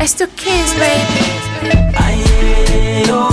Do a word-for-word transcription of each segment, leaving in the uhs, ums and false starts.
It's to kiss, baby. Ayeyo,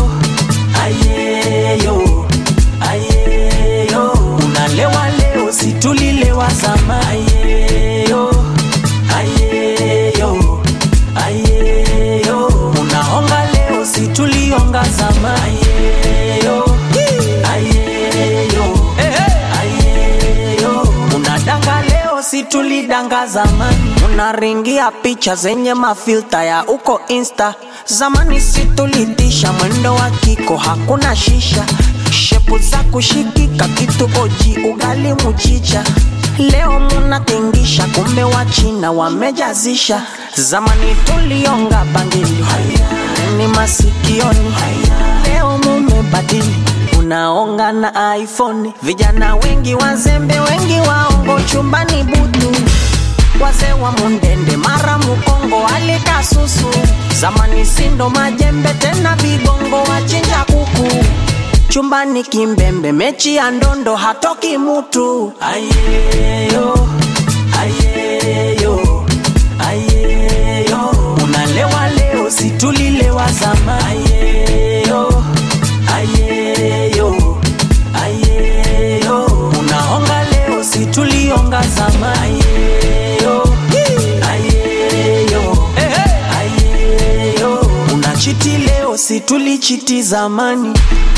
ayeyo, ayeyo. Unalewa leo, si tulilewa zamani. Ayeyo, ayeyo, ayeyo. Unaonga leo, si tulionga zamani. Ayeyo, ayeyo, ayeyo. Unadanga leo, si tulidanga zamani. Unaringia picha zenye mafilter ya uko Insta. Zamani si tulitisha mwendo wa kiko hakuna shisha. Shepu za kushikika kitu oji ugali mchicha. Leo munatingisha kumbe wa China wamejazisha. Zamani tulionga bangili ni masikioni. Leo mumebadili unaonga na iPhone. Vijana wengi wazembe wengi waongo chumbani butu. Wazee wa mundende mara mukongo alika susu. Zamani sindo majembe tena vigongo wachinja kuku. Chumbani kimbembe mechi ya ndondo hatoki mutu. Ayeyo, ayeyo, ayeyo. Unalewa leo si tulilewa zamani. Ayeyo, ayeyo, ayeyo. Unaonga leo si tulionga zamani. Ayeyo, ayeyo, ayeyo. Unachiti leo si tulichiti zamani.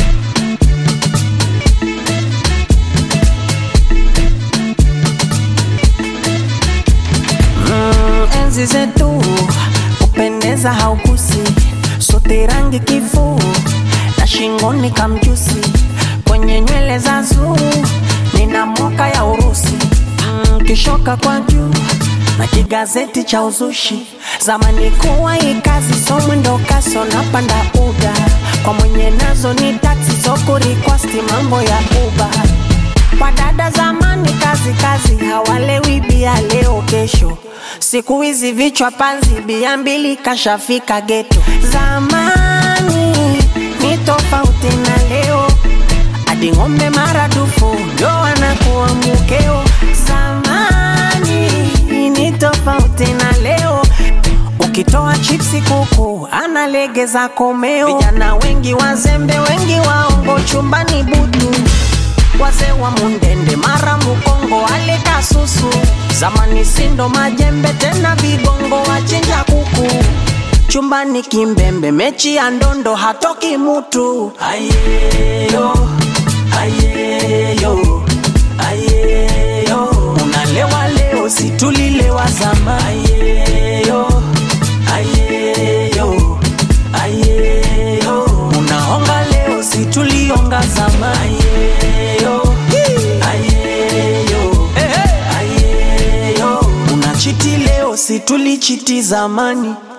Enzi zetu kupendeza haukusi. Sote rangi kifuu na shingoni kamjusi. Kwenye nywele za zuu nina moka ya Urusi. mm, Kishoka kwa juu na kigazeti cha uzushi. Zamani kuwa ikazi so mwendo kaso na panda uga. Kwa mwenye nazo ni taxi so kurikwasti mambo ya Uber. Kwa dada zamani kazi kazi hawalewi bia leo kesho. Siku hizi vichwa panzi bia mbili kashafika geto. Zamani ni tofauti na leo. Adi ngombe maradufu ndo wanakuwa mukeo. Zamani ni tofauti na leo. Ukitoa chipsi kuku analegeza komeo. Vijana wengi wazembe wengi waongo chumbani butu. Wazee wa mundende mara mukongo alika susu. Zamani sindo majembe tena vigongo wachinja kuku. Chumbani kimbembe mechi ya ndondo hatoki mutu. Ayeyo, ayeyo, ayeyo. Unalewa leo si tulilewa zamani. Ayeyo, ayeyo, ayeyo. Unaonga leo si tulionga zamani. Ayeyo, ayeyo, ayeyo. Unachiti leo si tulichiti zamani.